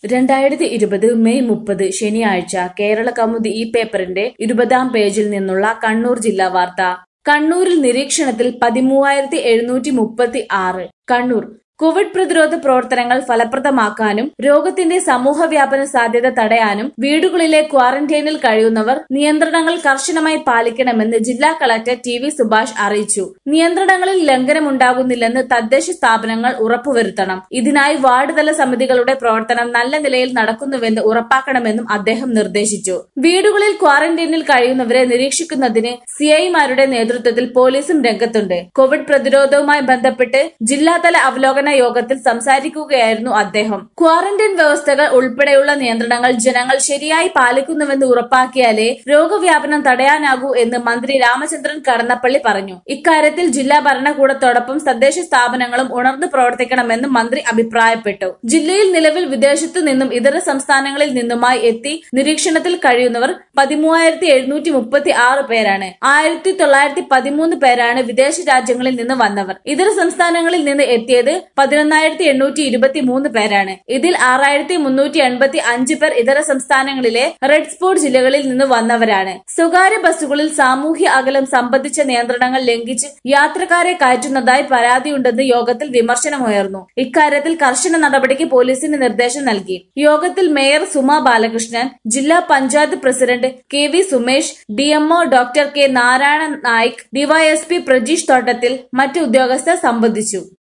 2020 May 30 ശനിയാഴ്ച കേരളകൗമുദി ഈ പേപ്പറിന്റെ 20-ാം പേജിൽ നിന്നുള്ള കണ്ണൂർ ജില്ലാ വാർത്ത. കണ്ണൂരിൽ നിരീക്ഷണത്തിൽ 13,736. കണ്ണൂർ കോവിഡ് പ്രതിരോധ പ്രവർത്തനങ്ങൾ ഫലപ്രദമാക്കാനും രോഗത്തിന്റെ സമൂഹവ്യാപന സാധ്യത തടയാനും വീടുകളിലെ ക്വാറന്റൈനിൽ കഴിയുന്നവർ നിയന്ത്രണങ്ങൾ കർശനമായി പാലിക്കണമെന്ന് ജില്ലാ കളക്ടർ ടി.വി. സുഭാഷ് അറിയിച്ചു. നിയന്ത്രണങ്ങളിൽ ലംഘനമുണ്ടാകുന്നില്ലെന്ന് തദ്ദേശ സ്ഥാപനങ്ങൾ ഉറപ്പുവരുത്തണം. ഇതിനായി വാർഡ് തല സമിതികളുടെ പ്രവർത്തനം നല്ല നിലയിൽ നടക്കുന്നുവെന്ന് ഉറപ്പാക്കണമെന്നും അദ്ദേഹം നിർദ്ദേശിച്ചു. വീടുകളിൽ ക്വാറന്റൈനിൽ കഴിയുന്നവരെ നിരീക്ഷിക്കുന്നതിന് സിഐമാരുടെ നേതൃത്വത്തിൽ പോലീസും രംഗത്തുണ്ട്. കോവിഡ് പ്രതിരോധവുമായി ബന്ധപ്പെട്ട് ജില്ലാതല അവലോകന യോഗത്തിൽ സംസാരിക്കുകയായിരുന്നു അദ്ദേഹം. ക്വാറന്റൈൻ വ്യവസ്ഥകൾ ഉൾപ്പെടെയുള്ള നിയന്ത്രണങ്ങൾ ജനങ്ങൾ ശരിയായി പാലിക്കുന്നുവെന്ന് ഉറപ്പാക്കിയാലേ രോഗവ്യാപനം തടയാനാകൂ എന്ന് മന്ത്രി രാമചന്ദ്രൻ കടന്നപ്പള്ളി പറഞ്ഞു. ഇക്കാര്യത്തിൽ ജില്ലാ ഭരണകൂടത്തോടൊപ്പം തദ്ദേശ സ്ഥാപനങ്ങളും ഉണർന്നു പ്രവർത്തിക്കണമെന്നും മന്ത്രി അഭിപ്രായപ്പെട്ടു. ജില്ലയിൽ നിലവിൽ വിദേശത്തു നിന്നും ഇതര സംസ്ഥാനങ്ങളിൽ നിന്നുമായി എത്തി നിരീക്ഷണത്തിൽ കഴിയുന്നവർ 13,736 പേരാണ്. 1,913 പേരാണ് വിദേശ രാജ്യങ്ങളിൽ നിന്ന് വന്നവർ. ഇതര സംസ്ഥാനങ്ങളിൽ നിന്ന് എത്തിയത് 11,823 പേരാണ്. ഇതിൽ 6,385 പേർ ഇതര സംസ്ഥാനങ്ങളിലെ റെഡ് സ്പോട്ട് ജില്ലകളിൽ നിന്ന് വന്നവരാണ്. സ്വകാര്യ ബസ്സുകളിൽ സാമൂഹ്യ അകലം സംബന്ധിച്ച നിയന്ത്രണങ്ങൾ ലംഘിച്ച് യാത്രക്കാരെ കയറ്റുന്നതായി പരാതിയുണ്ടെന്ന് യോഗത്തിൽ വിമർശനമുയർന്നു. ഇക്കാര്യത്തിൽ കർശന നടപടിക്ക് പോലീസിന് നിർദ്ദേശം നൽകി. യോഗത്തിൽ മേയർ സുമാ ബാലകൃഷ്ണൻ, ജില്ലാ panchayat president K V. Sumesh, DMO doctor K. Narayana Naik, DYSP Prajeesh Thottathil, മറ്റ് ഉദ്യോഗസ്ഥർ സംബന്ധിച്ചു.